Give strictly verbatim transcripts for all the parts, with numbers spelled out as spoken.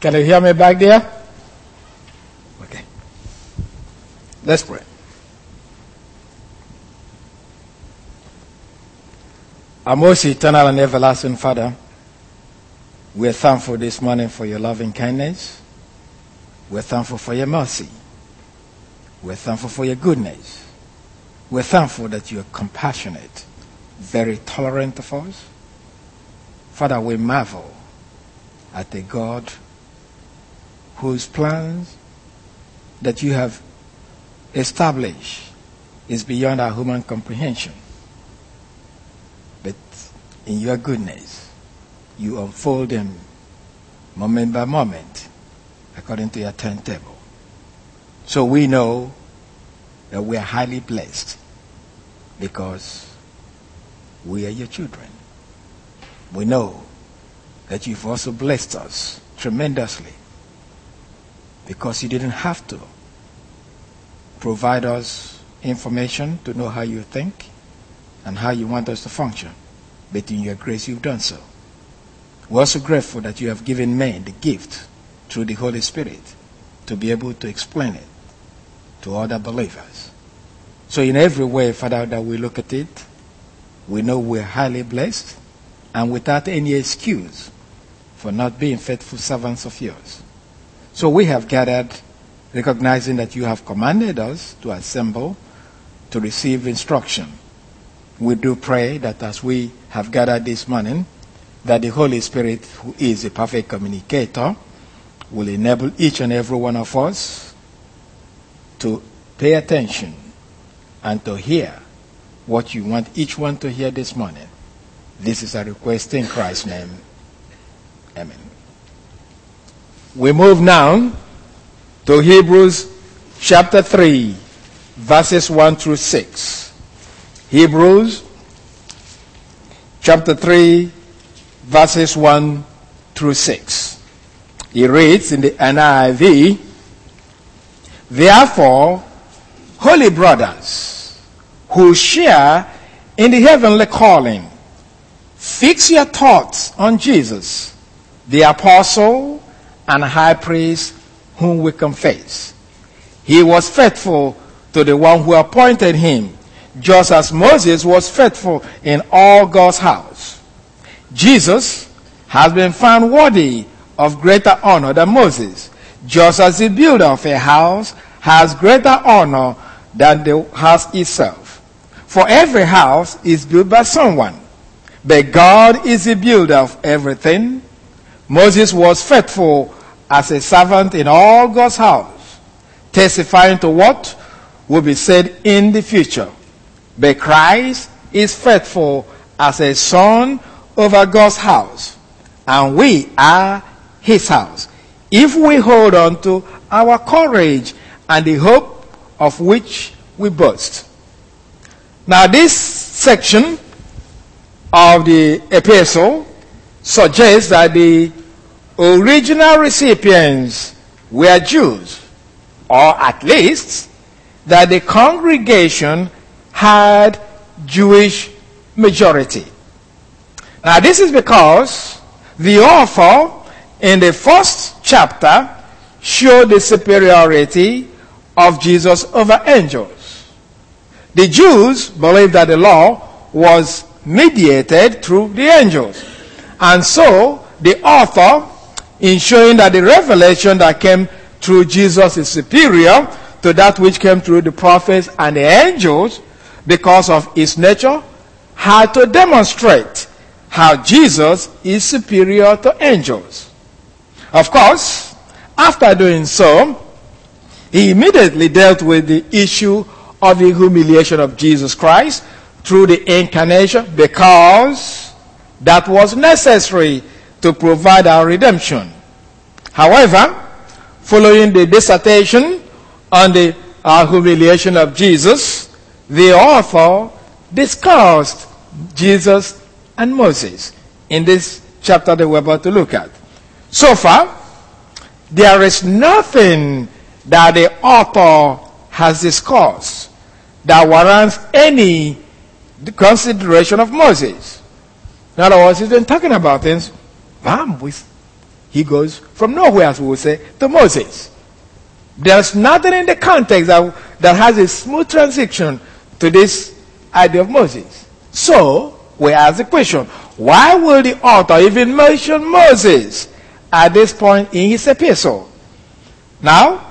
Can you hear me back there? Okay. Let's pray. Our most eternal and everlasting Father, we are thankful this morning for your loving kindness. We're thankful for your mercy. We're thankful for your goodness. We're thankful that you are compassionate, very tolerant of us. Father, we marvel at a God whose plans that you have established is beyond our human comprehension. But in your goodness, you unfold them moment by moment according to your timetable. So we know that we are highly blessed because we are your children. We know that you've also blessed us tremendously because you didn't have to provide us information to know how you think and how you want us to function. But in your grace, you've done so. We're also grateful that you have given men the gift through the Holy Spirit to be able to explain it to other believers. So in every way, Father, that we look at it, we know we're highly blessed and without any excuse for not being faithful servants of yours. So we have gathered, recognizing that you have commanded us to assemble to receive instruction. We do pray that as we have gathered this morning, that the Holy Spirit, who is a perfect communicator, will enable each and every one of us to pay attention and to hear what you want each one to hear this morning. This is a request in Christ's name. Amen. We move now to Hebrews chapter three, verses one through six. Hebrews chapter three, verses one through six. He reads in the N I V, "Therefore, holy brothers who share in the heavenly calling, fix your thoughts on Jesus, the apostle and high priest whom we confess. He was faithful to the one who appointed him, just as Moses was faithful in all God's house. Jesus has been found worthy of greater honor than Moses, just as the builder of a house has greater honor than the house itself. For every house is built by someone, but God is the builder of everything. Moses was faithful as a servant in all God's house, testifying to what will be said in the future. But Christ is faithful as a son over God's house, and we are his house, if we hold on to our courage and the hope of which we boast." Now this section of the epistle suggests that the original recipients were Jews, or at least that the congregation had Jewish majority. Now this is because the author in the first chapter showed the superiority of Jesus over angels. The Jews believed that the law was mediated through the angels. And so the author, in showing that the revelation that came through Jesus is superior to that which came through the prophets and the angels because of his nature, had to demonstrate how Jesus is superior to angels. Of course, after doing so, he immediately dealt with the issue of the humiliation of Jesus Christ through the incarnation, because that was necessary to provide our redemption. However, following the dissertation on the uh, humiliation of Jesus, the author discussed Jesus and Moses in this chapter that we're about to look at. So far, there is nothing that the author has discussed that warrants any consideration of Moses. In other words, he's been talking about things, bam, with he goes from nowhere, as we would say, to Moses. There's nothing in the context that, that has a smooth transition to this idea of Moses. So, we ask the question, why will the author even mention Moses at this point in his epistle? Now,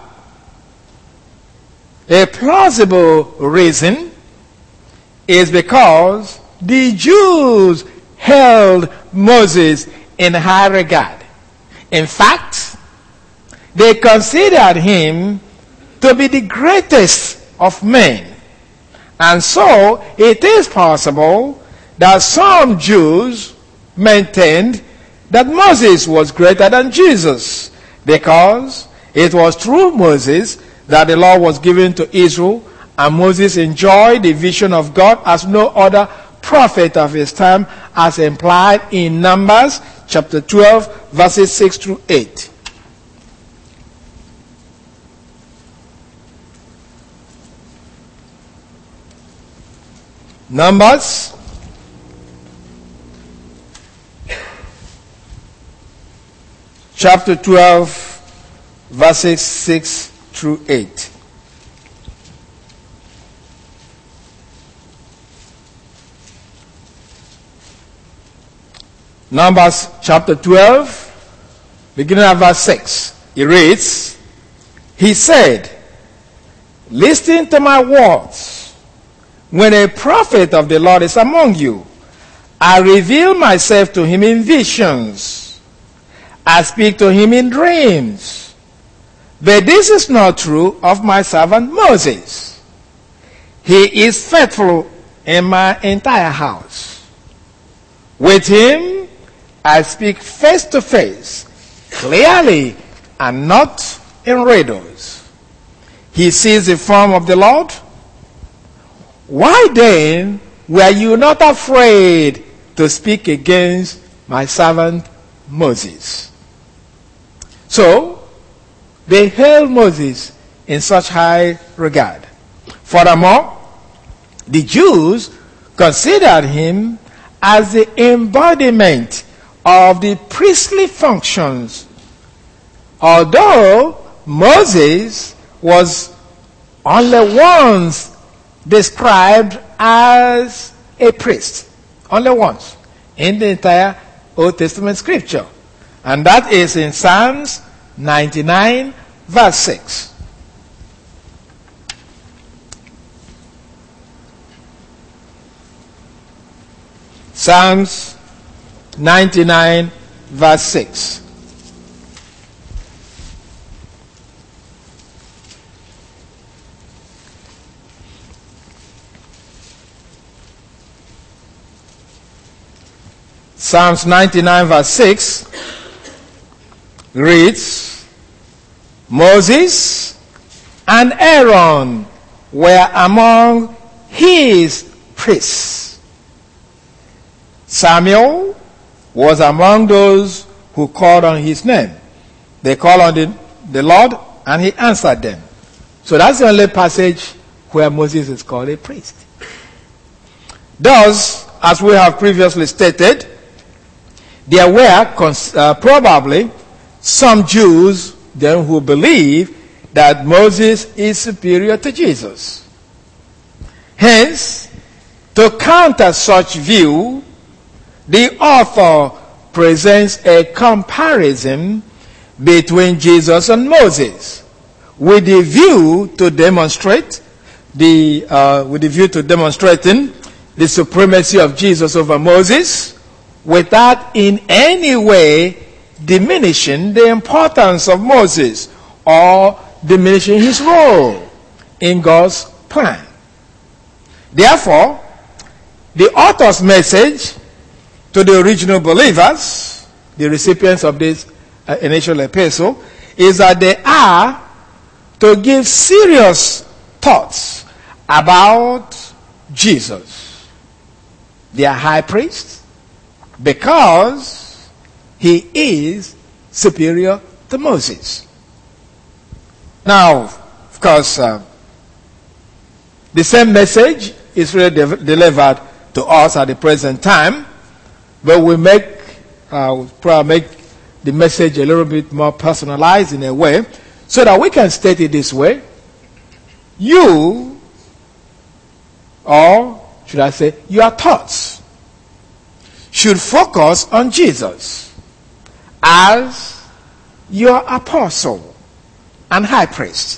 a plausible reason is because the Jews held Moses in high regard. In fact, they considered him to be the greatest of men. And so, it is possible that some Jews maintained that Moses was greater than Jesus, because it was through Moses that the law was given to Israel, and Moses enjoyed the vision of God as no other prophet of his time, as implied in Numbers chapter twelve, verses six through eight. Numbers chapter twelve, verses six through eight. Numbers chapter twelve, beginning at verse six. It reads, he said, listen to my words. When a prophet of the Lord is among you, I reveal myself to him in visions. I speak to him in dreams. But this is not true of my servant Moses. He is faithful in my entire house. With him, I speak face to face, clearly, and not in riddles. He sees the form of the Lord. Why then were you not afraid to speak against my servant Moses? So, they held Moses in such high regard. Furthermore, the Jews considered him as the embodiment of the priestly functions, although Moses was only once described as a priest. Only once in the entire Old Testament scripture. And that is in Psalms ninety-nine, verse six. Psalms ninety-nine, verse six. Psalms ninety-nine, verse six reads, Moses and Aaron were among his priests. Samuel was among those who called on his name. They called on the, the Lord, and he answered them. So that's the only passage where Moses is called a priest. Thus, as we have previously stated, there were cons- uh, probably some Jews then who believe that Moses is superior to Jesus. Hence, to counter such view, the author presents a comparison between Jesus and Moses, with the view to demonstrate the uh, with the view to demonstrating the supremacy of Jesus over Moses, without in any way diminishing the importance of Moses or diminishing his role in God's plan. Therefore, the author's message to the original believers, the recipients of this uh, initial epistle, is that they are to give serious thoughts about Jesus, their high priest, because he is superior to Moses. Now, of course, uh, the same message is really de- delivered to us at the present time, but we make, uh, we'll probably make the message a little bit more personalized in a way, so that we can state it this way. You, or should I say, your thoughts should focus on Jesus as your apostle and high priest,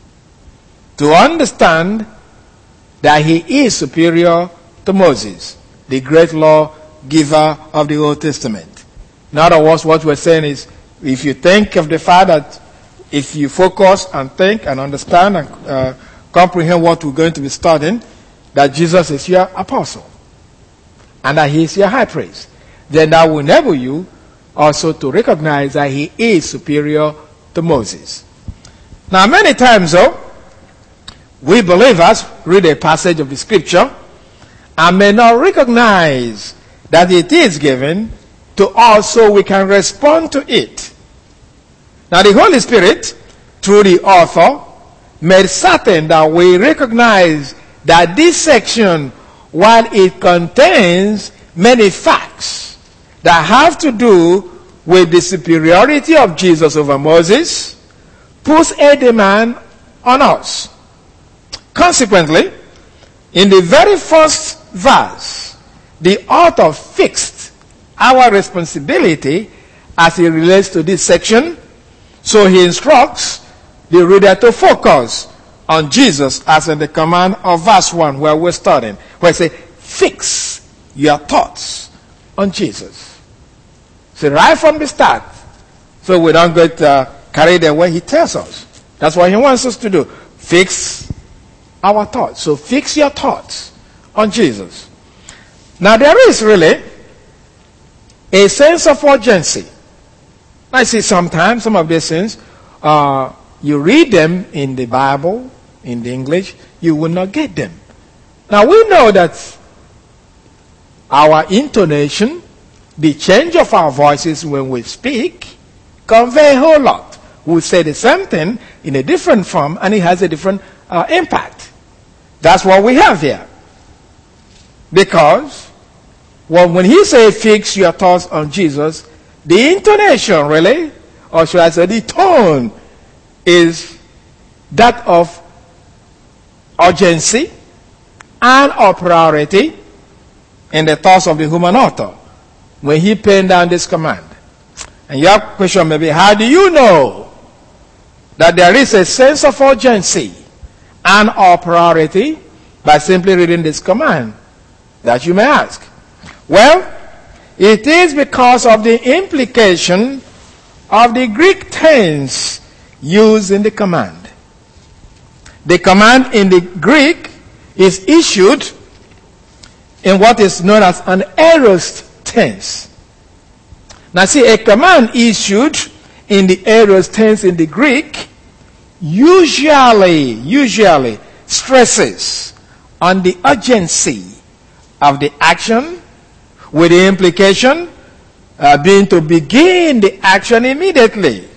to understand that he is superior to Moses, the great law giver of the Old Testament. In other words, what we're saying is, if you think of the fact that if you focus and think and understand and uh, comprehend what we're going to be studying, that Jesus is your apostle and that he is your high priest, then that will enable you also to recognize that he is superior to Moses. Now, many times, though, we believers read a passage of the scripture and may not recognize that it is given to us so we can respond to it. Now, the Holy Spirit, through the author, made certain that we recognize that this section, while it contains many facts that have to do with the superiority of Jesus over Moses, puts a demand on us. Consequently, in the very first verse, the author fixed our responsibility as it relates to this section. So he instructs the reader to focus on Jesus, as in the command of verse one where we're starting, where it says, fix your thoughts on Jesus. So right from the start, so we don't get uh, carried away, he tells us. That's what he wants us to do. Fix our thoughts. So fix your thoughts on Jesus. Now there is really a sense of urgency. I see sometimes some of these things, uh, you read them in the Bible, in the English, you will not get them. Now we know that our intonation, the change of our voices when we speak, convey a whole lot. We say the same thing in a different form and it has a different uh, impact. That's what we have here. Because well, when he says fix your thoughts on Jesus, the intonation really, or should I say the tone, is that of urgency and of priority in the thoughts of the human author when he penned down this command. And your question may be, how do you know that there is a sense of urgency and of priority by simply reading this command? That you may ask. Well, it is because of the implication of the Greek tense used in the command. The command in the Greek is issued in what is known as an aorist tense. Now see, a command issued in the aorist tense in the Greek usually, usually stresses on the urgency of the action, with the implication uh, being to begin the action immediately.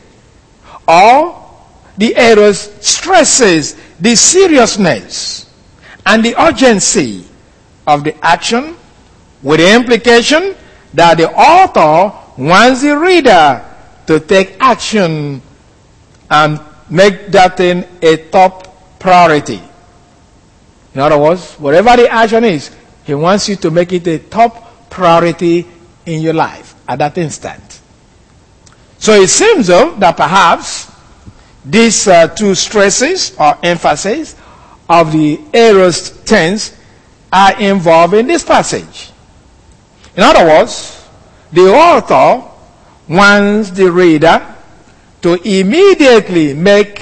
Or the aorist stresses the seriousness and the urgency of the action, with the implication that the author wants the reader to take action and make that thing a top priority. In other words, whatever the action is, he wants you to make it a top priority in your life at that instant. So it seems though that perhaps these uh, two stresses or emphasis of the aorist tense are involved in this passage. In other words, the author wants the reader to immediately make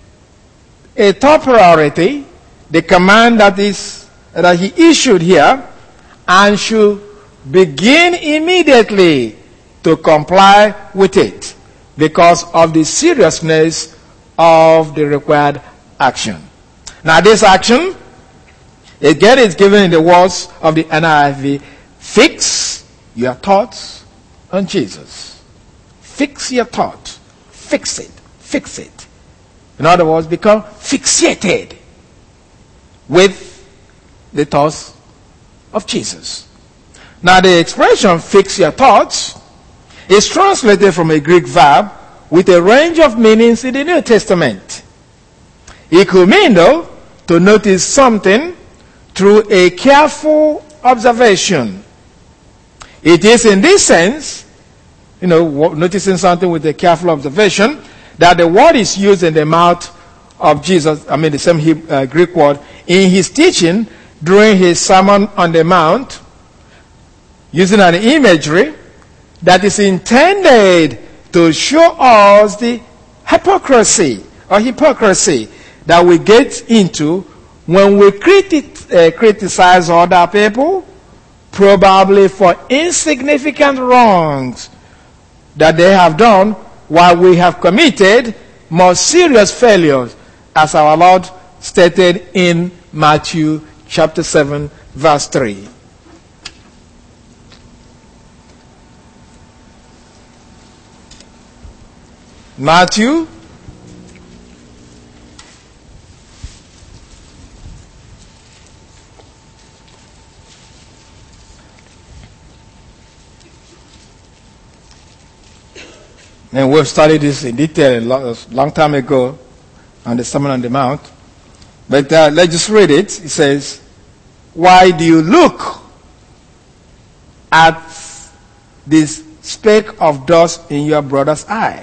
a top priority the command that is that he issued here, and should begin immediately to comply with it because of the seriousness of the required action. Now this action, again, is given in the words of the N I V, fix your thoughts on Jesus. Fix your thoughts. Fix it. Fix it. In other words, become fixated with the thoughts of Jesus. Now the expression fix your thoughts is translated from a Greek verb with a range of meanings in the New Testament. It could mean, though, to notice something through a careful observation. It is in this sense, you know, noticing something with a careful observation, that the word is used in the mouth of Jesus, I mean the same Hebrew, uh, Greek word, in his teaching during his Sermon on the Mount, using an imagery that is intended to show us the hypocrisy or hypocrisy that we get into when we criti- uh, criticize other people, probably for insignificant wrongs that they have done, while we have committed more serious failures, as our Lord stated in Matthew chapter seven, verse three. Matthew and we've studied this in detail a long, a long time ago on the Sermon on the Mount. But uh, let's just read it. It says, "Why do you look at this speck of dust in your brother's eye,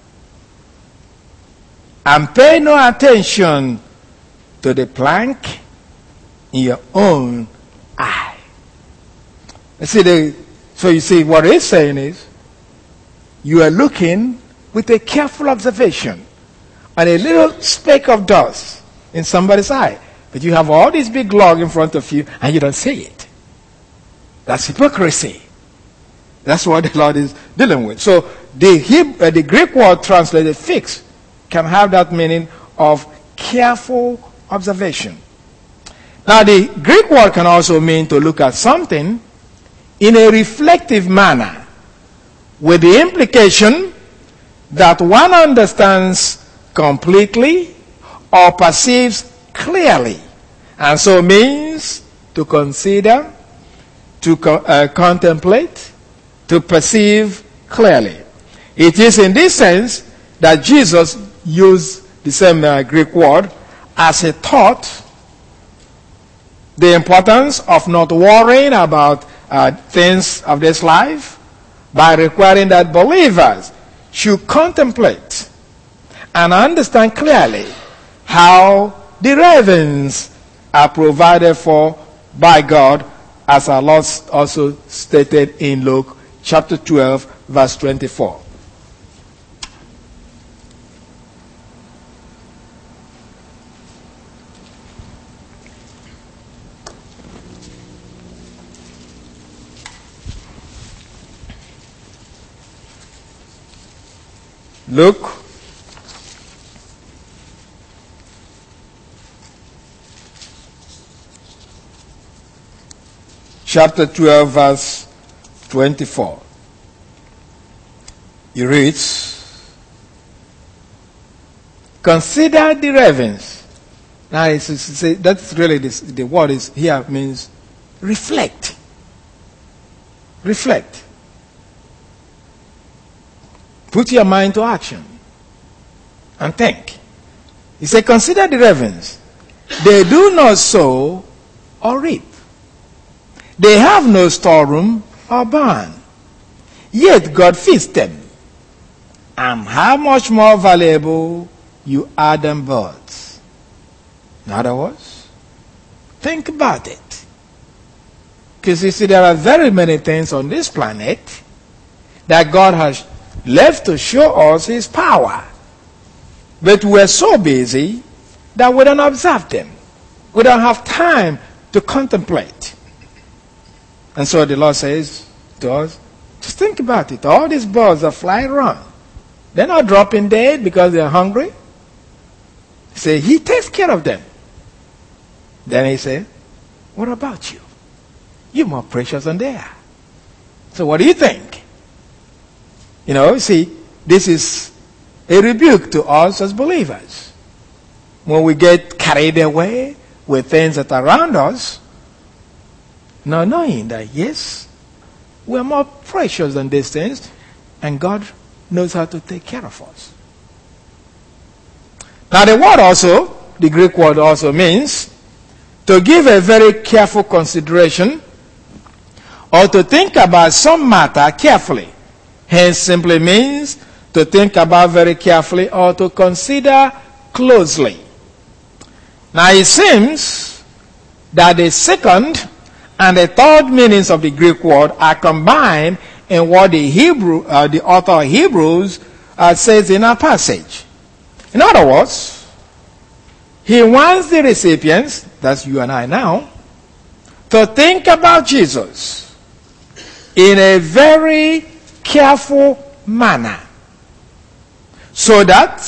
and pay no attention to the plank in your own eye?" You see, the, so you see what it's saying is, you are looking with a careful observation on a little speck of dust in somebody's eye, but you have all this big log in front of you and you don't see it. That's hypocrisy. That's what the Lord is dealing with. So the, Hebrew, uh, the Greek word translated fix can have that meaning of careful observation. Now the Greek word can also mean to look at something in a reflective manner, with the implication that one understands completely or perceives clearly, and so means to consider, to co- uh, contemplate, to perceive clearly. It is in this sense that Jesus used the same uh, Greek word as he taught the importance of not worrying about uh, things of this life, by requiring that believers should contemplate and understand clearly how the ravens are provided for by God, as our Lord also stated in Luke chapter twelve, verse twenty-four. Luke chapter twelve, verse twenty-four. He reads, "Consider the ravens." Now, it's, it's, it's, that's really this, the word is here means reflect. Reflect. Put your mind to action and think. He said, "Consider the ravens. They do not sow or reap. They have no storeroom or barn. Yet God feeds them. And how much more valuable you are than birds." In other words, think about it. Because you see, there are very many things on this planet that God has left to show us his power. But we're so busy that we don't observe them. We don't have time to contemplate. And so the Lord says to us, just think about it. All these birds are flying around. They're not dropping dead because they're hungry. He said, he takes care of them. Then he said, what about you? You're more precious than they are. So what do you think? You know, see, this is a rebuke to us as believers. When we get carried away with things that are around us, not knowing that, yes, we're more precious than these things. And God knows how to take care of us. Now the word also, the Greek word also means to give a very careful consideration or to think about some matter carefully. Hence simply means to think about very carefully or to consider closely. Now it seems that the second and the third meanings of the Greek word are combined in what the Hebrew, uh, the author of Hebrews uh, says in our passage. In other words, he wants the recipients, that's you and I now, to think about Jesus in a very careful manner so that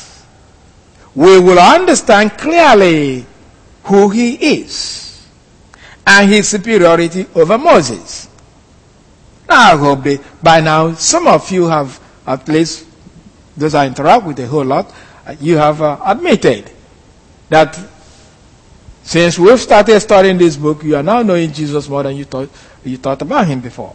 we will understand clearly who he is and his superiority over Moses. Now, I hope that by now some of you have, at least those I interact with a whole lot, you have uh, admitted that since we've started studying this book, you are now knowing Jesus more than you thought you thought about him before.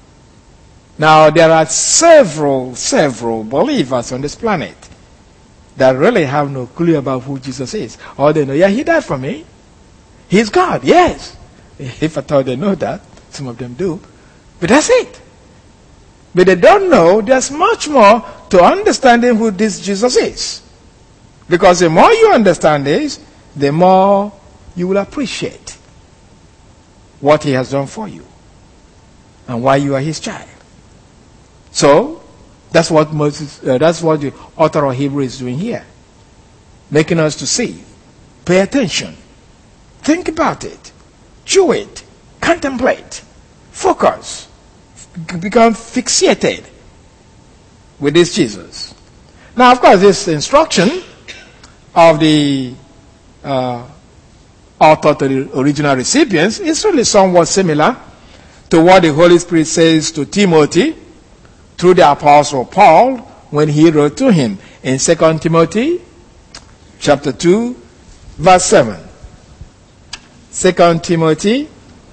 Now, there are several, several believers on this planet that really have no clue about who Jesus is. Or they know, yeah, he died for me. He's God, yes. If I thought they know that, some of them do. But that's it. But they don't know there's much more to understanding who this Jesus is. Because the more you understand this, the more you will appreciate what he has done for you and why you are his child. So, that's what Moses, uh, that's what the author of Hebrews is doing here. Making us to see, pay attention, think about it, chew it, contemplate, focus, become fixated with this Jesus. Now, of course, this instruction of the uh, author to the original recipients is really somewhat similar to what the Holy Spirit says to Timothy through the Apostle Paul when he wrote to him in Second Timothy chapter two, verse seven. Second Timothy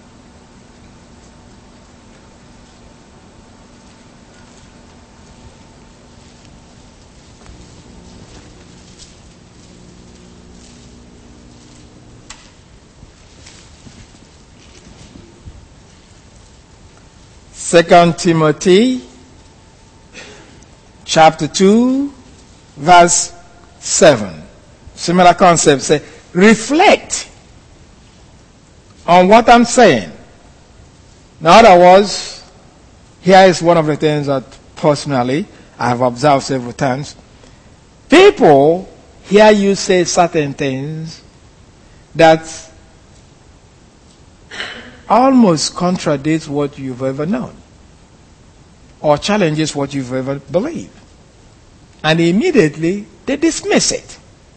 Second Timothy chapter two, verse seven. Similar concept. Say, reflect on what I'm saying. In other words, here is one of the things that personally I have observed several times. People hear you say certain things that almost contradicts what you've ever known or challenges what you've ever believed. And immediately they dismiss it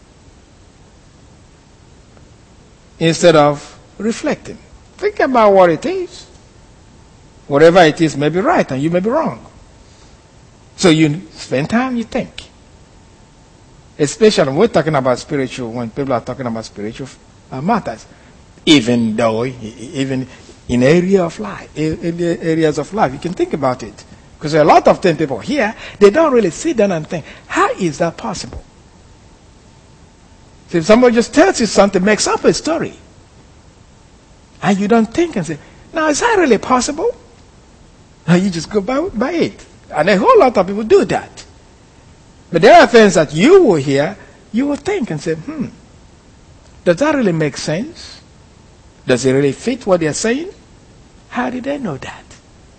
instead of reflecting. Think about what it is. Whatever it is may be right and you may be wrong. So you spend time, you think. Especially when we're talking about spiritual, when people are talking about spiritual uh, matters. Even though, even in area of life, areas of life, you can think about it. Because a lot of times people here, they don't really sit down and think, how is that possible? So if somebody just tells you something, makes up a story, and you don't think and say, now is that really possible? And you just go by, by it. And a whole lot of people do that. But there are things that you will hear, you will think and say, hmm, does that really make sense? Does it really fit what they're saying? How did they know that?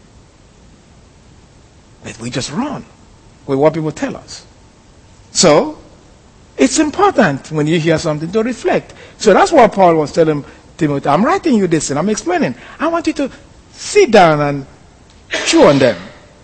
But we just run with what people tell us. So, it's important when you hear something to reflect. So that's what Paul was telling Timothy. I'm writing you this and I'm explaining. I want you to sit down and chew on them.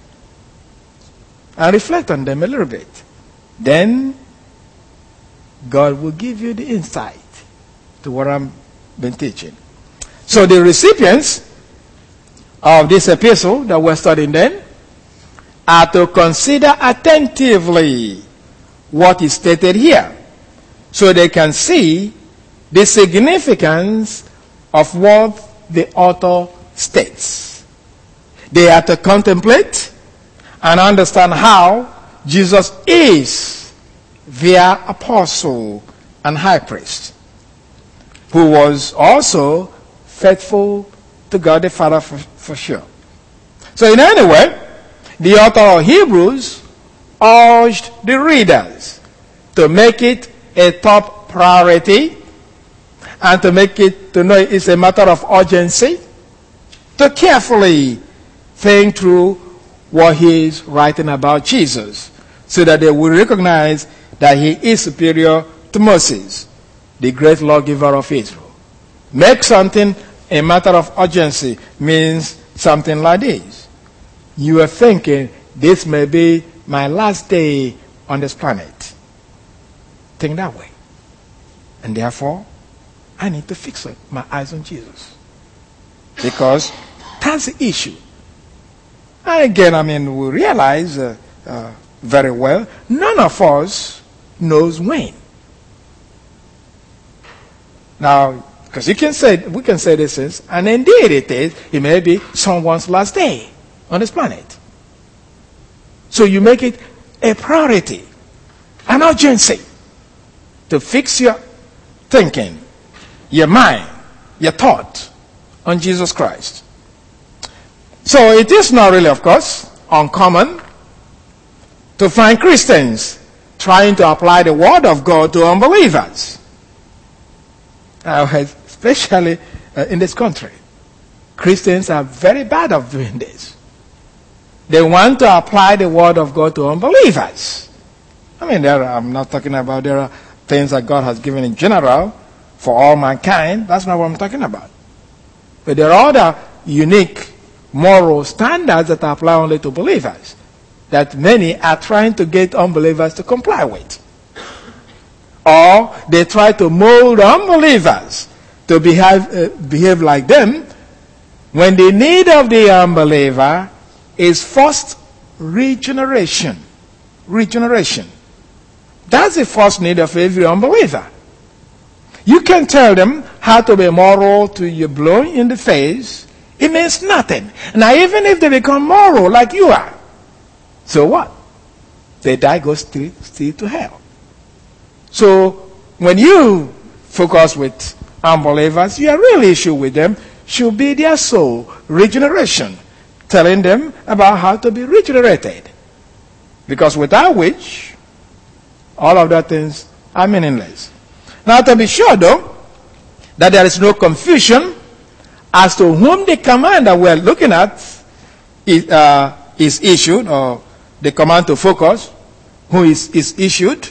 And reflect on them a little bit. Then, God will give you the insight to what I've been teaching. So the recipients of this epistle that we're studying then are to consider attentively what is stated here so they can see the significance of what the author states. They are to contemplate and understand how Jesus is their apostle and high priest, who was also faithful to God the Father for, for sure. So in any way, the author of Hebrews urged the readers to make it a top priority and to make it to know it's a matter of urgency, to carefully think through what he is writing about Jesus, so that they will recognize that he is superior to Moses, the great lawgiver of Israel. Make something a matter of urgency means something like this. You are thinking, this may be my last day on this planet. Think that way. And therefore, I need to fix my eyes on Jesus. Because that's the issue. And again, I mean, we realize uh, uh, very well, none of us knows when. Now, because you can say, we can say this is, and indeed it is, it may be someone's last day on this planet. So you make it a priority, an urgency, to fix your thinking, your mind, your thought on Jesus Christ. So it is not really, of course, uncommon to find Christians trying to apply the word of God to unbelievers. Uh, especially uh, in this country. Christians are very bad at doing this. They want to apply the word of God to unbelievers. I mean, there are, I'm not talking about there are things that God has given in general for all mankind. That's not what I'm talking about. But there are other unique moral standards that apply only to believers that many are trying to get unbelievers to comply with. Or they try to mold unbelievers to behave, uh, behave like them when the need of the unbeliever is first regeneration. Regeneration. That's the first need of every unbeliever. You can tell them how to be moral to you blow in the face. It means nothing. Now, even if they become moral like you are, so what? They die, go still, still to hell. So, when you focus with unbelievers, your real issue with them should be their soul regeneration. Telling them about how to be regenerated. Because without which, all of those things are meaningless. Now, to be sure, though, that there is no confusion as to whom the command that we're looking at is, uh, is issued, or the command to focus, who is, is issued.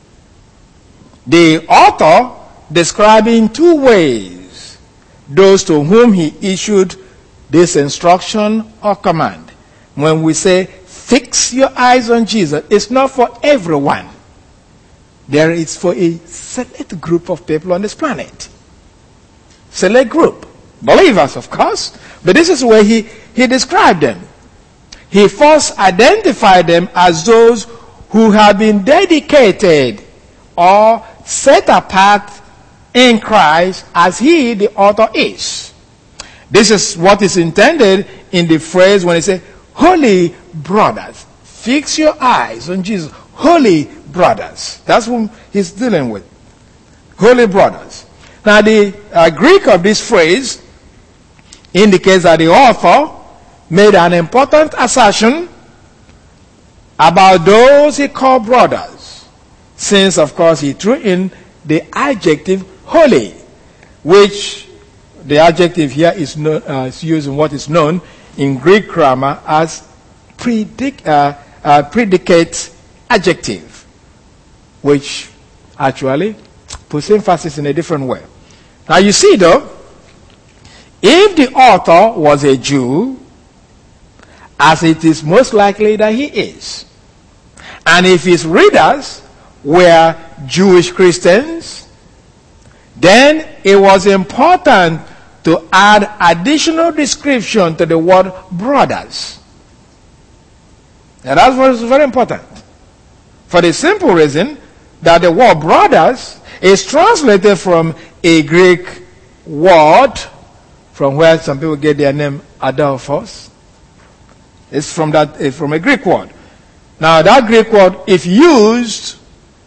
The author describes in two ways those to whom he issued this instruction or command. When we say, fix your eyes on Jesus, it's not for everyone. There is for a select group of people on this planet. Select group. Believers, of course. But this is where he, he described them. He first identified them as those who have been dedicated or set apart in Christ as he, the author, is. This is what is intended in the phrase when he says, holy brothers. Fix your eyes on Jesus. Holy brothers. That's whom he's dealing with. Holy brothers. Now the uh, Greek of this phrase indicates that the author made an important assertion about those he called brothers. Since, of course, he threw in the adjective holy, which the adjective here is, no, uh, is used in what is known in Greek grammar as predic, uh, uh, predicate adjective, which actually puts emphasis in a different way. Now you see though, if the author was a Jew, as it is most likely that he is, and if his readers were Jewish Christians, then it was important to add additional description to the word brothers. And that was very important. For the simple reason that the word brothers is translated from a Greek word from where some people get their name Adelphos. It's from that uh, from a Greek word. Now that Greek word, if used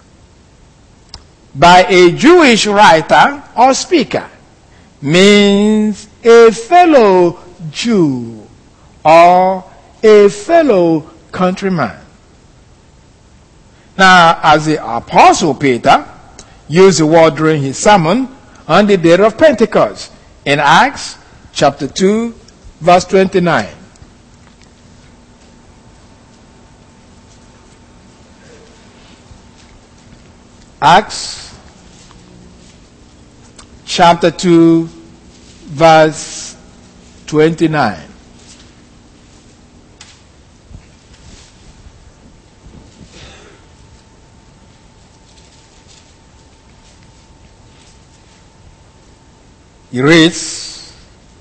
by a Jewish writer or speaker, means a fellow Jew or a fellow countryman. Now, as the Apostle Peter used the word during his sermon on the day of Pentecost in Acts chapter two, verse twenty-nine. Acts chapter two, verse twenty-nine. He reads,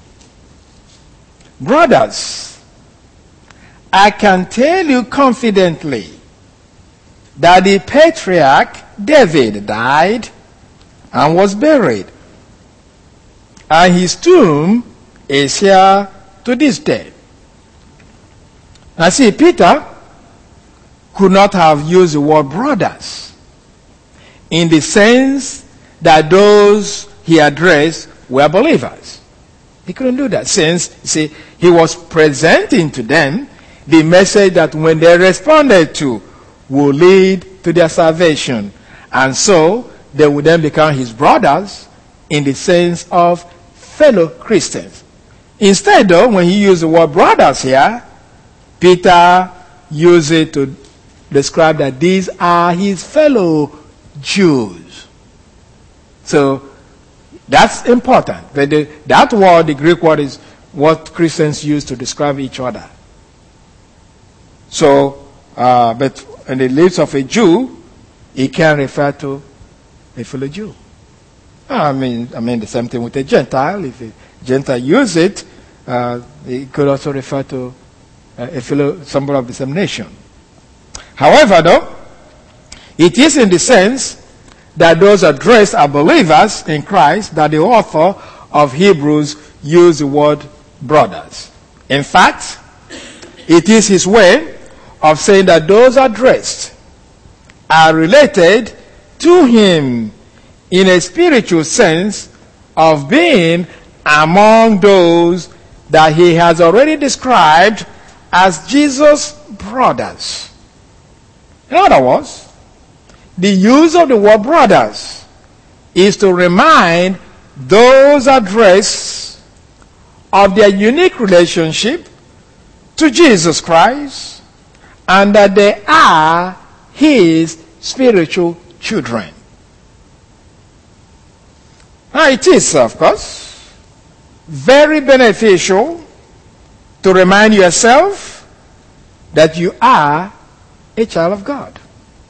"Brothers, I can tell you confidently that the patriarch David died and was buried, and his tomb is here to this day." Now see, Peter could not have used the word brothers in the sense that those he addressed were believers. He couldn't do that, since, see, he was presenting to them the message that when they responded to will lead to their salvation. And so they would then become his brothers in the sense of fellow Christians. Instead, though, when he used the word brothers here, Peter used it to describe that these are his fellow Jews. So that's important. But the, that word, the Greek word, is what Christians use to describe each other. So, uh, but in the lips of a Jew, it can refer to a fellow Jew. I mean, I mean the same thing with a Gentile. If a Gentile use it, uh, it could also refer to a fellow, somebody of the same nation. However, though, it is in the sense that those addressed are believers in Christ that the author of Hebrews used the word brothers. In fact, it is his way of saying that those addressed are related to him in a spiritual sense of being among those that he has already described as Jesus' brothers. In other words, the use of the word brothers is to remind those addressed of their unique relationship to Jesus Christ and that they are his spiritual children. Now it is, of course, very beneficial to remind yourself that you are a child of God.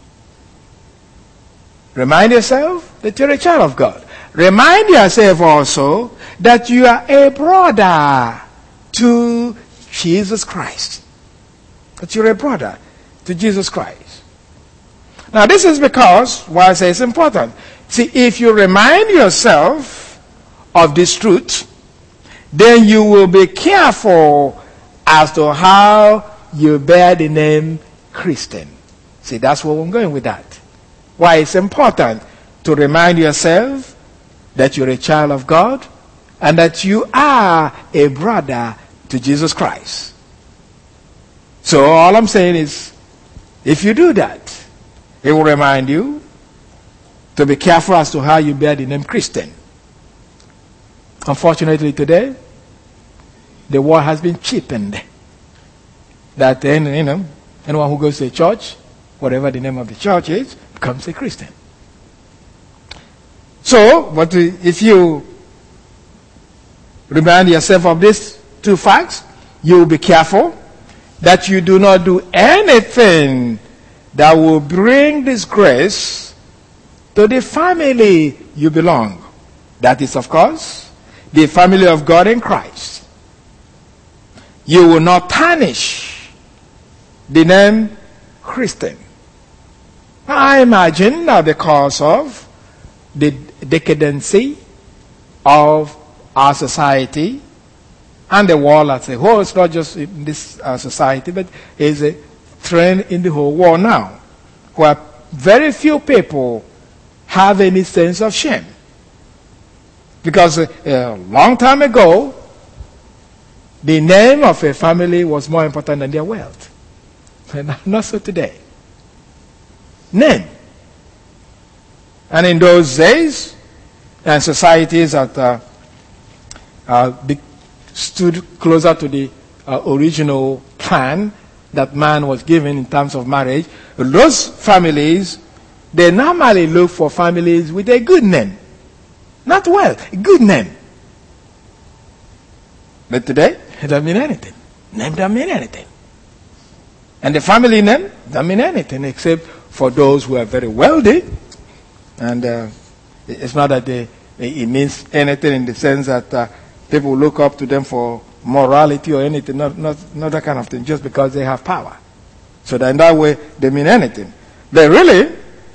Remind yourself that you're a child of God. Remind yourself also that you are a brother to Jesus Christ. That you're a brother to Jesus Christ. Now this is because, why I say it's important. See, if you remind yourself of this truth, then you will be careful as to how you bear the name Christian. See, that's where I'm going with that. Why it's important to remind yourself that you're a child of God and that you are a brother to Jesus Christ. So all I'm saying is, if you do that, it will remind you to be careful as to how you bear the name Christian. Unfortunately today, the word has been cheapened. That then, you know, anyone who goes to a church, whatever the name of the church is, becomes a Christian. So, but if you remind yourself of these two facts, you will be careful that you do not do anything that will bring disgrace to the family you belong. That is, of course, the family of God in Christ. You will not tarnish the name Christian. I imagine that because of the decadency of our society, and the world as a whole. It's not just in this uh, society, but it's a trend in the whole world now, where very few people have any sense of shame. Because uh, a long time ago, the name of a family was more important than their wealth. And not so today. Name. And in those days, and societies that uh, uh, be, stood closer to the uh, original plan that man was given in terms of marriage, those families, they normally look for families with a good name. Not wealth, a good name. But today, it doesn't mean anything. Name doesn't mean anything. And the family name doesn't mean anything except for those who are very wealthy. And uh, it's not that they, it means anything in the sense that uh, people look up to them for morality or anything, not, not, not that kind of thing, just because they have power. So that in that way, they mean anything. But really,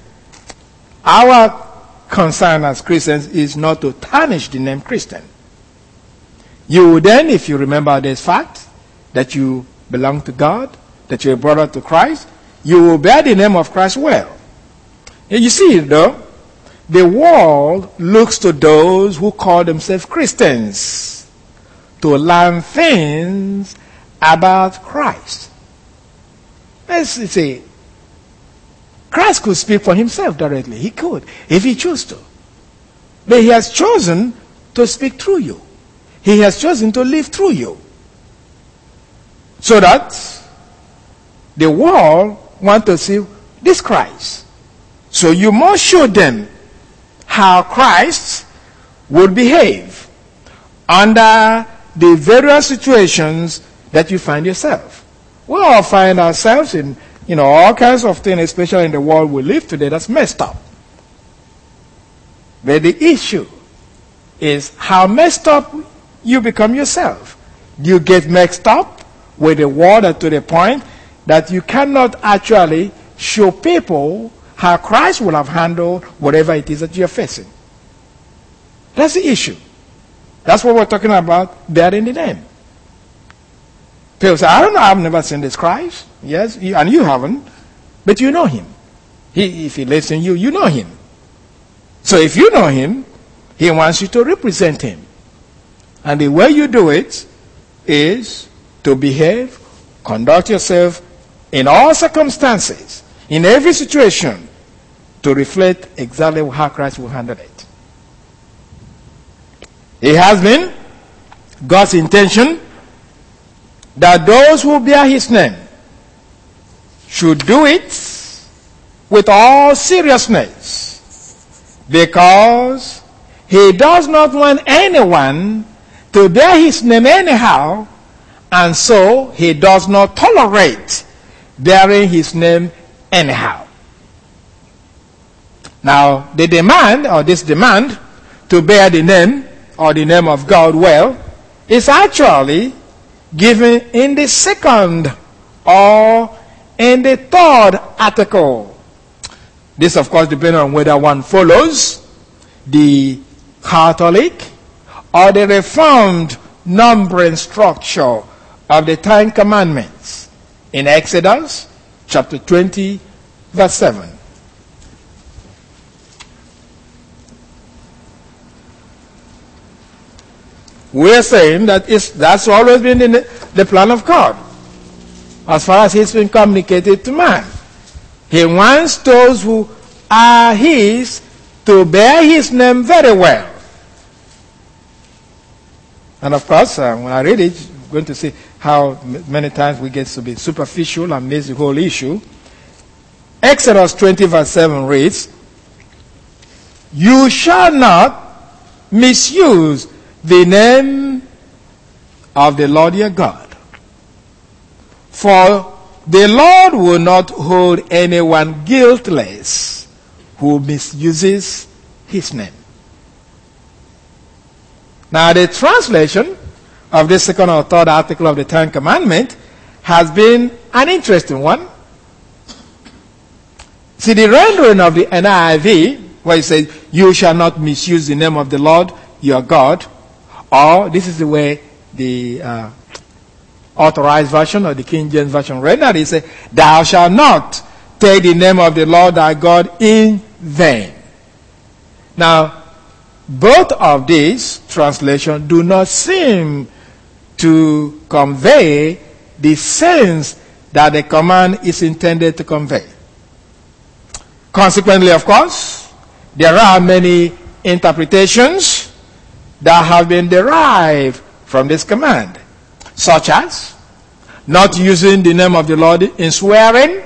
our concern as Christians is not to tarnish the name Christian. You then, if you remember this fact, that you belong to God, that you're a brother to Christ, you will bear the name of Christ well. And you see, though, the world looks to those who call themselves Christians to learn things about Christ. Let's see. Christ could speak for himself directly. He could, if he chose to. But he has chosen to speak through you. He has chosen to live through you. So that the world wants to see this Christ. So you must show them how Christ would behave under the various situations that you find yourself. We all find ourselves in, you know, all kinds of things, especially in the world we live today, that's messed up. But the issue is how messed up you become yourself. You get mixed up with the world to the point that you cannot actually show people how Christ would have handled whatever it is that you're facing. That's the issue. That's what we're talking about, bearing the name. People say, I don't know, I've never seen this Christ. Yes, you, and you haven't, but you know him. He, if he lives in you, you know him. So if you know him, he wants you to represent him. And the way you do it is to behave, conduct yourself in all circumstances, in every situation, to reflect exactly how Christ will handle it. It has been God's intention that those who bear his name should do it with all seriousness, because he does not want anyone to bear his name anyhow, and so he does not tolerate bearing his name anyhow. Now, the demand, or this demand, to bear the name, or the name of God well, is actually given in the second or in the third article. This, of course, depends on whether one follows the Catholic or the Reformed numbering structure of the Ten Commandments in Exodus chapter twenty, verse seven. We're saying that it's, that's always been in the, the plan of God, as far as he's been communicated to man. He wants those who are his to bear his name very well. And of course, uh, when I read it, I'm going to see how m- many times we get to be superficial and miss the whole issue. Exodus twenty, verse seven reads, "You shall not misuse the name of the Lord your God. For the Lord will not hold anyone guiltless who misuses his name." Now, the translation of this second or third article of the Ten Commandments has been an interesting one. See, the rendering of the N I V, where it says, "You shall not misuse the name of the Lord your God," or this is the way the uh, Authorized Version or the King James Version read that. He said, thou shalt not take the name of the Lord thy God in vain. Now, both of these translations do not seem to convey the sense that the command is intended to convey. Consequently, of course, there are many interpretations that have been derived from this command, such as not using the name of the Lord in swearing,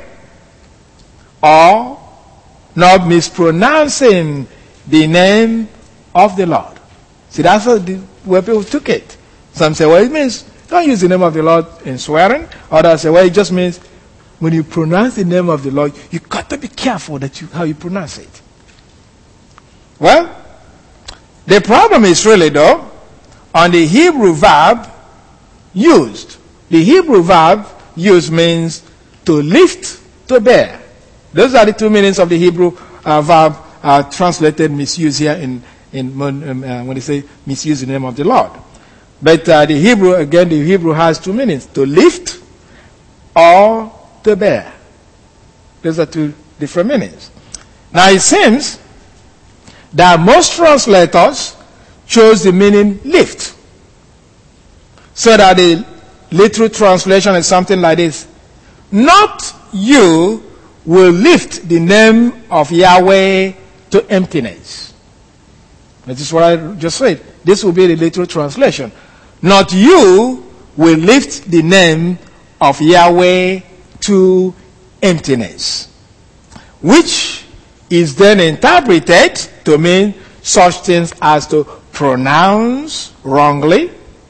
or not mispronouncing the name of the Lord. See, that's what the, where people took it. Some say, well, it means don't use the name of the Lord in swearing. Others say, well, it just means when you pronounce the name of the Lord, you got to be careful that you, how you pronounce it. Well, the problem is really, though, on the Hebrew verb used. The Hebrew verb used means to lift, to bear. Those are the two meanings of the Hebrew uh, verb uh, translated misuse here in, in um, uh, when they say misuse the name of the Lord. But uh, the Hebrew, again, the Hebrew has two meanings, to lift or to bear. Those are two different meanings. Now it seems that most translators chose the meaning lift. So that the literal translation is something like this. Not you will lift the name of Yahweh to emptiness. This is what I just said. This will be the literal translation. Not you will lift the name of Yahweh to emptiness. Which is then interpreted to mean such things as to pronounce wrongly,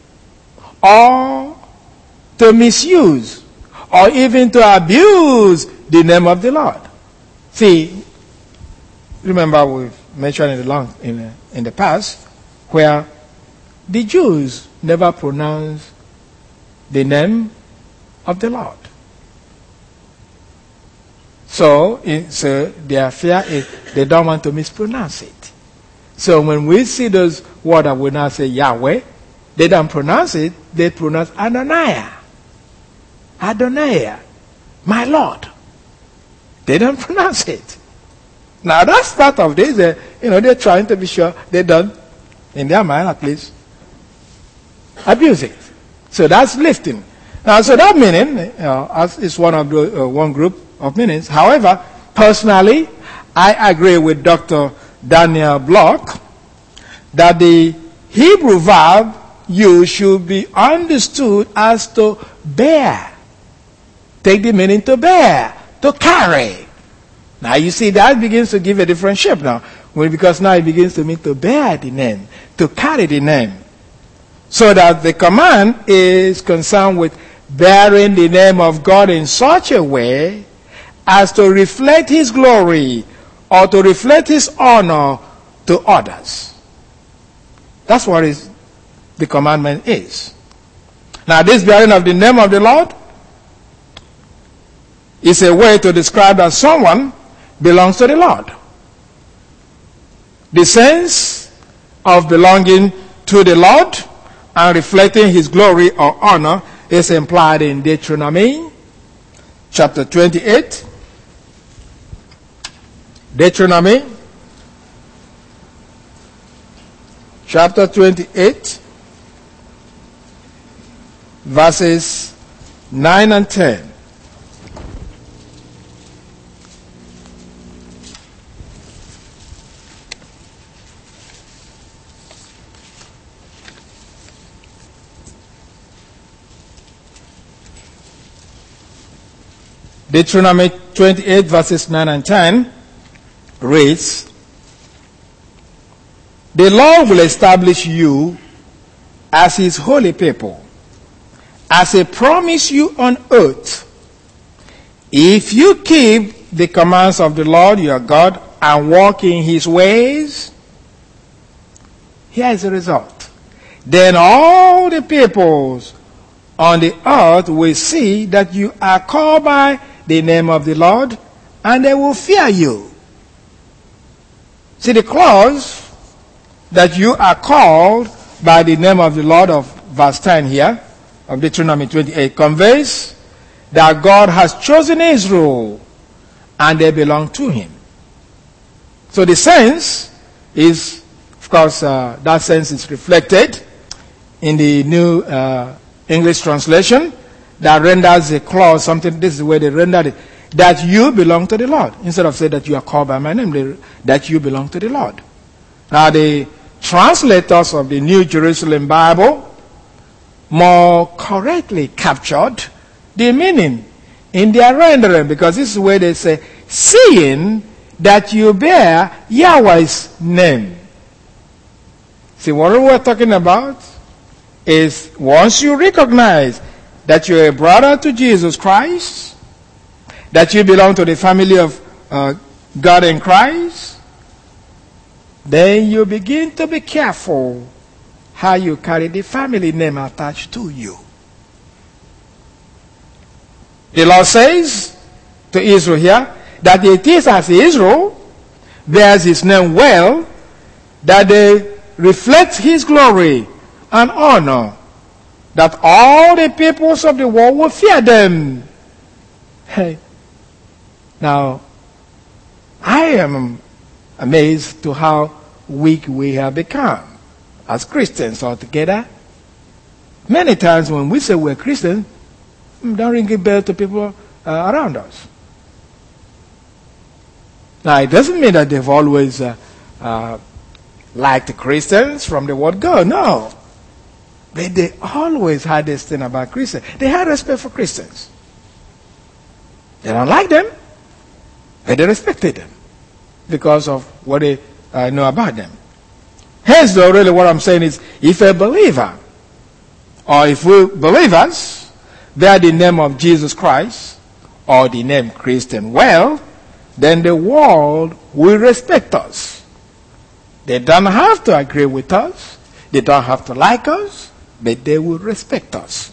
or to misuse, or even to abuse the name of the Lord. See, remember we've mentioned in the long in, in the past where the Jews never pronounced the name of the Lord. So, so their fear is they don't want to mispronounce it. So when we see those words that we now say Yahweh, they don't pronounce it, they pronounce Adonai. Adonai, my Lord. They don't pronounce it. Now that's part of this. Uh, you know, they're trying to be sure they don't, in their mind at least, abuse it. So that's lifting. Now, so that meaning uh, is one of the uh, one group of meanings. However, personally, I agree with Doctor Daniel Block that the Hebrew verb used should be understood as to bear. Take the meaning to bear, to carry. Now you see that begins to give a different shape now, because now it begins to mean to bear the name, to carry the name. So that the command is concerned with bearing the name of God in such a way as to reflect His glory or to reflect His honor to others. That's what is, the commandment is. Now this bearing of the name of the Lord is a way to describe that someone belongs to the Lord. The sense of belonging to the Lord and reflecting His glory or honor is implied in Deuteronomy chapter twenty-eight. Deuteronomy chapter twenty-eight, verses nine and ten. Deuteronomy twenty-eight, verses nine and ten reads, the Lord will establish you as His holy people, as a promise you on earth, if you keep the commands of the Lord your God and walk in His ways. Here is the result. Then all the peoples on the earth will see that you are called by the name of the Lord, and they will fear you. See, the clause that you are called by the name of the Lord of verse ten here of Deuteronomy twenty-eight conveys that God has chosen Israel and they belong to him. So the sense is, of course, uh, that sense is reflected in the New uh, English translation that renders a clause, something, this is where they rendered it, that you belong to the Lord. Instead of saying that you are called by my name, they, that you belong to the Lord. Now the translators of the New Jerusalem Bible more correctly captured the meaning in their rendering, because this is where they say, seeing that you bear Yahweh's name. See, what we're talking about is once you recognize that you're a brother to Jesus Christ, that you belong to the family of uh, God in Christ, then you begin to be careful how you carry the family name attached to you. The Lord says to Israel here that it is as Israel bears his name well that they reflect his glory and honor, that all the peoples of the world will fear them. Hey. Now, I am amazed to how weak we have become as Christians altogether. Many times when we say we're Christians, don't ring a bell to people uh, around us. Now, it doesn't mean that they've always uh, uh, liked Christians from the word go. No. But they always had this thing about Christians. They had respect for Christians. They don't like them, but they respected them because of what they uh, know about them. Hence, though, really what I'm saying is, if a believer, or if we believers bear the name of Jesus Christ, or the name Christian well, then the world will respect us. They don't have to agree with us. They don't have to like us, but they will respect us.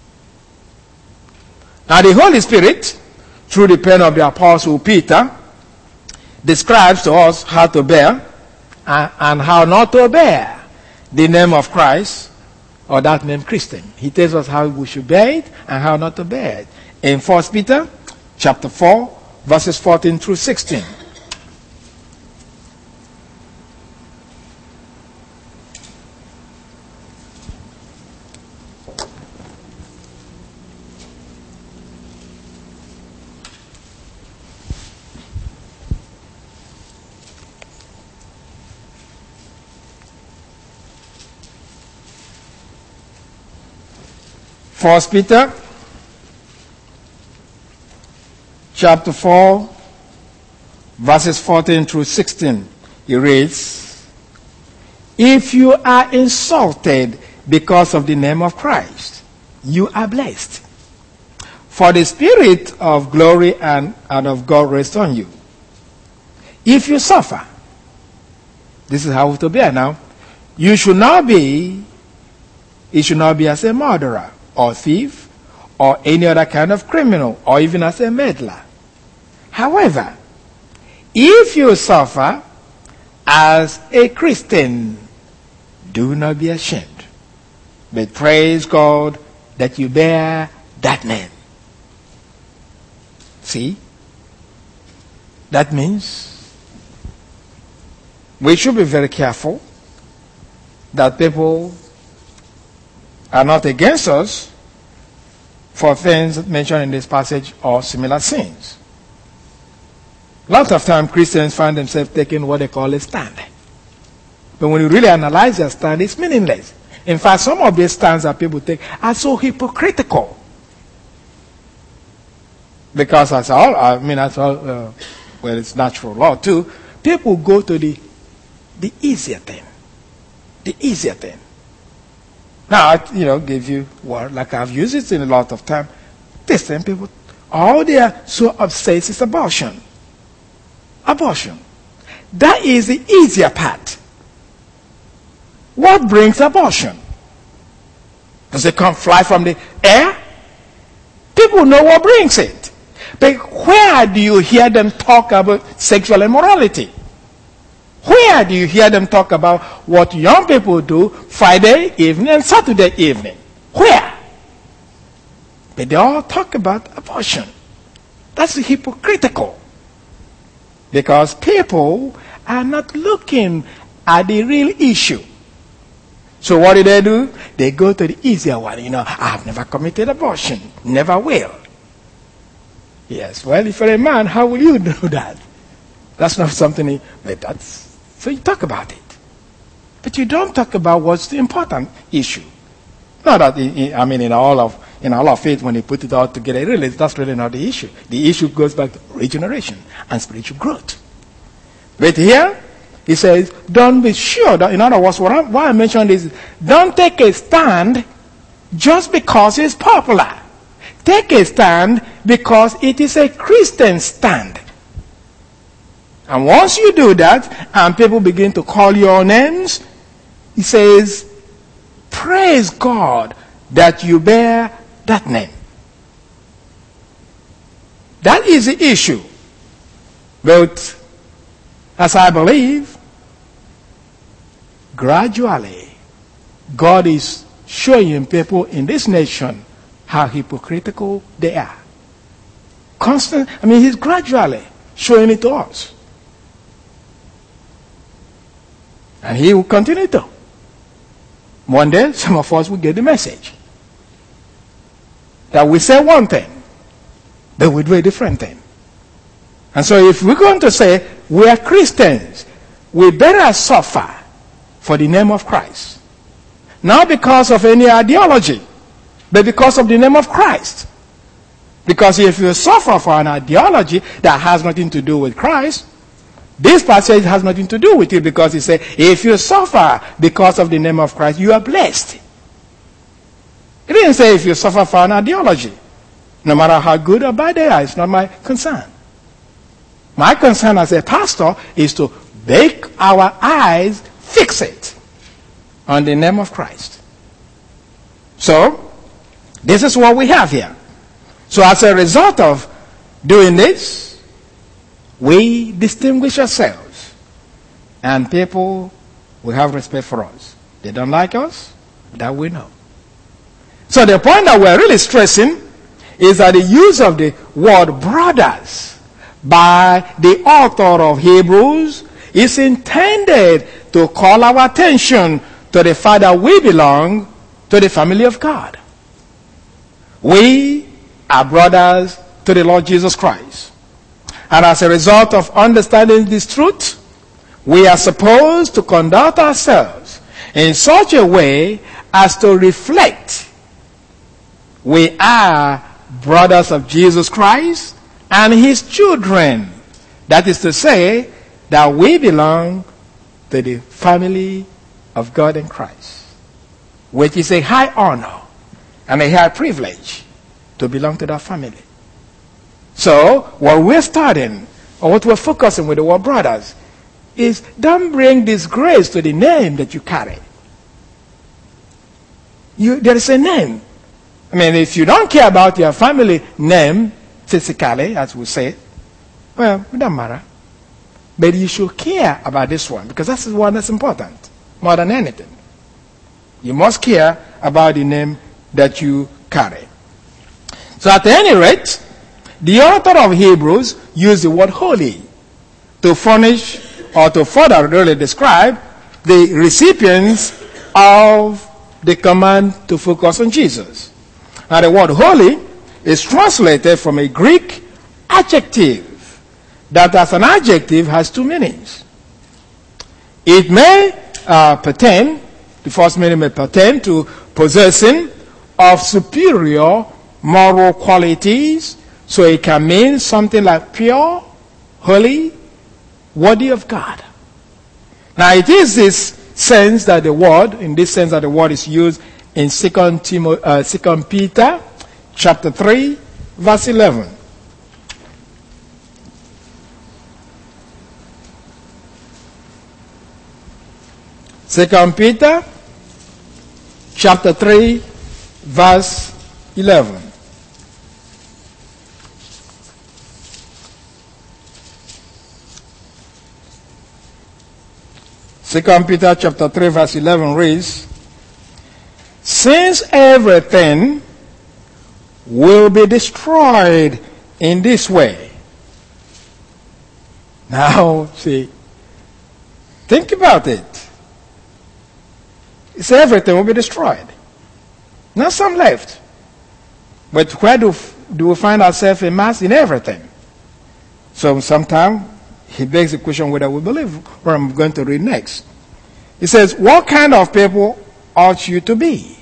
Now the Holy Spirit, through the pen of the Apostle Peter, describes to us how to bear and, and how not to bear the name of Christ, or that name Christian. He tells us how we should bear it and how not to bear it. In First Peter chapter four, verses fourteen through sixteen. First Peter chapter four, verses fourteen through sixteen. It reads, if you are insulted because of the name of Christ, you are blessed. For the Spirit of glory and, and of God rests on you. If you suffer, this is how to bear now, you should not be, it should not be as a murderer, or thief, or any other kind of criminal, or even as a meddler. However, if you suffer as a Christian, do not be ashamed, but praise God that you bear that name. See? That means we should be very careful that people are not against us for things mentioned in this passage or similar sins. Lots of times Christians find themselves taking what they call a stand. But when you really analyze their stand, it's meaningless. In fact, some of these stands that people take are so hypocritical. Because as all, I mean, as all, uh, well, it's natural law too, people go to the, the easier thing. The easier thing. Now, I, you know, give you word, like I've used it in a lot of time. This time people, all they are so obsessed is abortion. Abortion. That is the easier part. What brings abortion? Does it come fly from the air? People know what brings it. But where do you hear them talk about sexual immorality? Where Where do you hear them talk about what young people do Friday evening and Saturday evening? Where? But they all talk about abortion. That's hypocritical. Because people are not looking at the real issue. So what do they do? They go to the easier one. You know, I've never committed abortion. Never will. Yes, well, if you're a man, how will you do that? That's not something, but that's, so you talk about it. But you don't talk about what's the important issue. Not that, I mean, in all of, in all of it, when you put it all together, really, that's really not the issue. The issue goes back to regeneration and spiritual growth. But here, he says, don't be sure. That, in other words, what I, why I mentioned is, don't take a stand just because it's popular. Take a stand because it is a Christian stand. And once you do that, and people begin to call your names, he says, praise God that you bear that name. That is the issue. But as I believe, gradually, God is showing people in this nation how hypocritical they are. Constant, I mean, he's gradually showing it to us. And he will continue to. One day, some of us will get the message. That we say one thing, but we do a different thing. And so if we're going to say we are Christians, we better suffer for the name of Christ. Not because of any ideology, but because of the name of Christ. Because if you suffer for an ideology that has nothing to do with Christ, this passage has nothing to do with it, because he said, if you suffer because of the name of Christ, you are blessed. He didn't say if you suffer for an ideology. No matter how good or bad they are, it's not my concern. My concern as a pastor is to make our eyes fixate on the name of Christ. So, this is what we have here. So as a result of doing this, we distinguish ourselves. And people will have respect for us. They don't like us, that we know. So the point that we're really stressing is that the use of the word brothers by the author of Hebrews is intended to call our attention to the fact that we belong to the family of God. We are brothers to the Lord Jesus Christ. And as a result of understanding this truth, we are supposed to conduct ourselves in such a way as to reflect we are brothers of Jesus Christ and his children. That is to say, that we belong to the family of God in Christ, which is a high honor and a high privilege to belong to that family. So, what we're starting, or what we're focusing with the word brothers, is don't bring disgrace to the name that you carry. You, there is a name. I mean, if you don't care about your family name, physically, as we say, well, it doesn't matter. But you should care about this one, because that's the one that's important, more than anything. You must care about the name that you carry. So at any rate, the author of Hebrews used the word holy to furnish or to further really describe the recipients of the command to focus on Jesus. Now the word holy is translated from a Greek adjective that as an adjective has two meanings. It may uh, pertain, the first meaning may pertain to possessing of superior moral qualities. So it can mean something like pure, holy, worthy of God. Now it is this sense that the word, in this sense that the word is used in Second Timothy, uh, Second Peter, chapter three, verse eleven. Second Peter, chapter three, verse eleven. Second Peter chapter three verse eleven reads, since everything will be destroyed in this way. Now, see, think about it. It's everything will be destroyed. Not some left. But where do, do we find ourselves immersed in everything? So sometimes he begs the question whether we believe what I'm going to read next. He says, what kind of people ought you to be?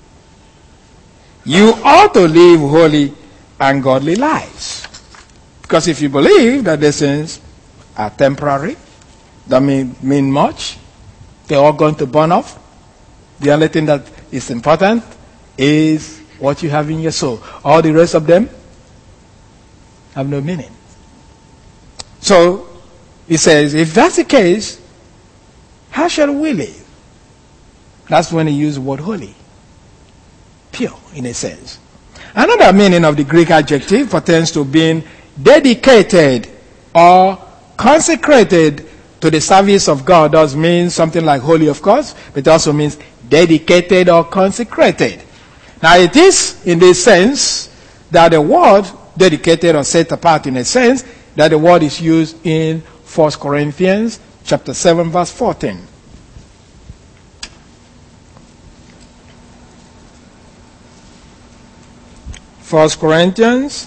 You ought to live holy and godly lives. Because if you believe that these things are temporary, that mean, mean much, they're all going to burn off, the only thing that is important is what you have in your soul. All the rest of them have no meaning. So, he says, if that's the case, how shall we live? That's when he used the word holy. Pure, in a sense. Another meaning of the Greek adjective pertains to being dedicated or consecrated to the service of God. Does mean something like holy, of course, but it also means dedicated or consecrated. Now, it is in this sense that the word dedicated or set apart, in a sense, that the word is used in First Corinthians chapter seven, verse fourteen. First Corinthians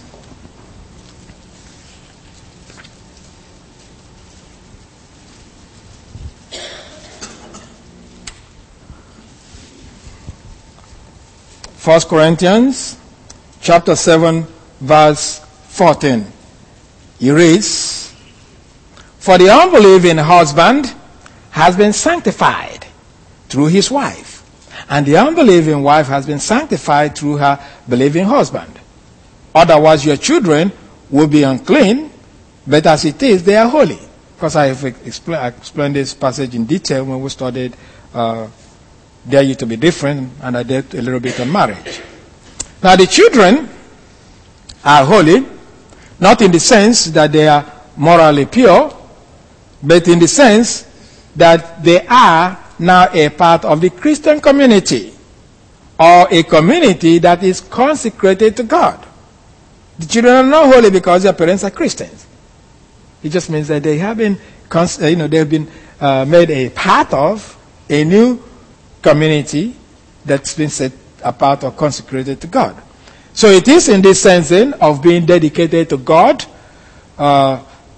First Corinthians chapter seven, verse fourteen. He reads, for the unbelieving husband has been sanctified through his wife, and the unbelieving wife has been sanctified through her believing husband. Otherwise your children will be unclean, but as it is, they are holy. Because I have expl- I explained this passage in detail when we studied uh, Dare You to Be Different, and I did a little bit on marriage. Now the children are holy, not in the sense that they are morally pure, but in the sense that they are now a part of the Christian community, or a community that is consecrated to God. The children are not holy because their parents are Christians. It just means that they have been, you know, they've been uh, made a part of a new community that's been set apart or consecrated to God. So it is in this sense then of being dedicated to God uh,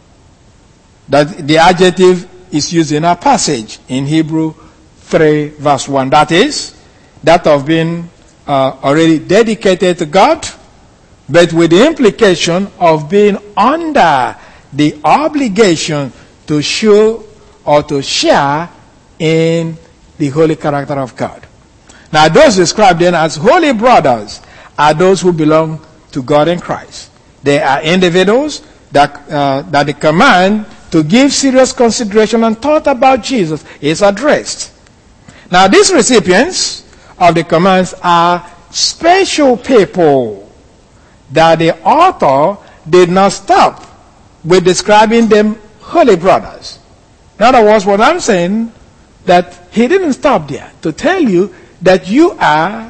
that the adjective is used in our passage in Hebrew three verse one. That is, that of being uh, already dedicated to God, but with the implication of being under the obligation to show or to share in the holy character of God. Now those described then as holy brothers are those who belong to God in Christ. They are individuals that, uh, that the command to give serious consideration and thought about Jesus is addressed. Now these recipients of the commands are special people that the author did not stop with describing them holy brothers. In other words, what I'm saying, that he didn't stop there to tell you that you are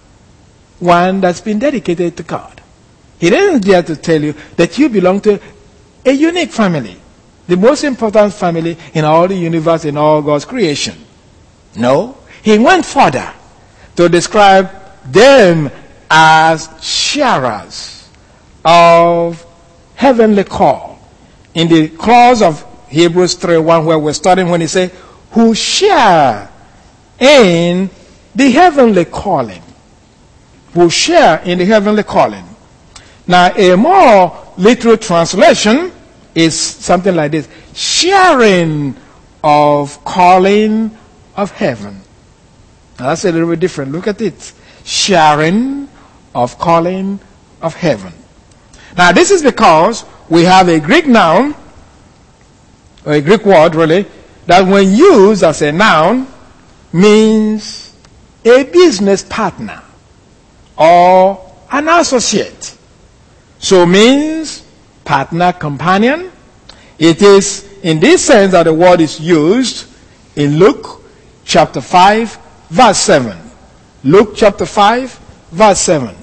one that's been dedicated to God. He didn't dare to tell you that you belong to a unique family, the most important family in all the universe, in all God's creation. No, he went further to describe them as sharers of heavenly call. In the clause of Hebrews three one, where we're starting, when he said, who share in the heavenly calling. Who share in the heavenly calling. Now, a more literal translation is something like this: sharing of calling of heaven. Now, that's a little bit different. Look at it. Sharing of calling of heaven. Now, this is because we have a Greek noun, or a Greek word really, that when used as a noun means a business partner or an associate. So means partner, companion. It is in this sense that the word is used in Luke chapter five, verse seven. Luke chapter five, verse seven.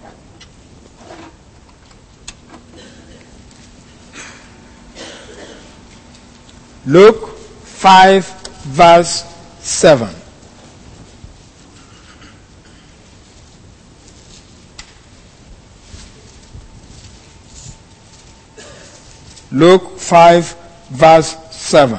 Luke five, verse seven. Luke five, verse seven.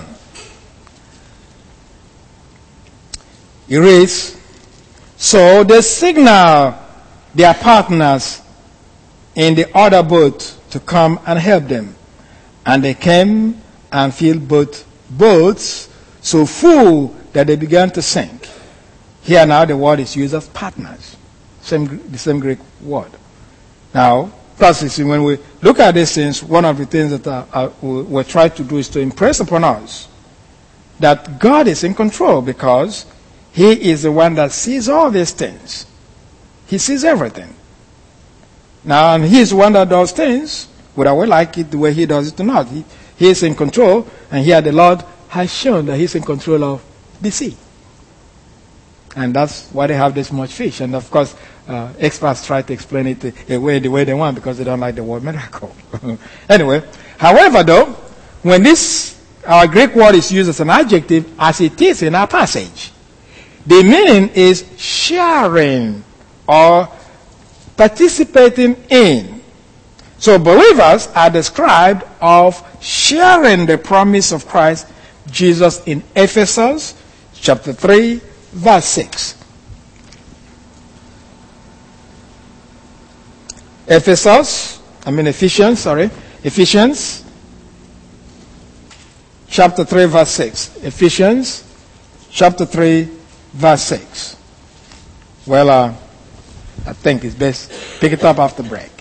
It reads, so they signal their partners in the other boat to come and help them. And they came and filled both boats so full that they began to sink. Here now the word is used as partners. Same, the same Greek word. Now, plus you see, when we look at these things, one of the things that uh, uh, we, we try to do is to impress upon us that God is in control, because He is the one that sees all these things. He sees everything. Now, and He is the one that does things, whether we like it the way He does it or not. He, he is in control, and here the Lord has shown that He's in control of the sea. And that's why they have this much fish. And of course, uh, experts try to explain it away the way they want, because they don't like the word miracle. Anyway, however though, when this, our Greek word is used as an adjective, as it is in our passage, the meaning is sharing or participating in. So believers are described of sharing the promise of Christ Jesus in Ephesus chapter three, verse six. Ephesus, I mean Ephesians, sorry. Ephesians chapter three, verse six. Ephesians chapter three, verse six. Well, uh, I think it's best pick it up after break.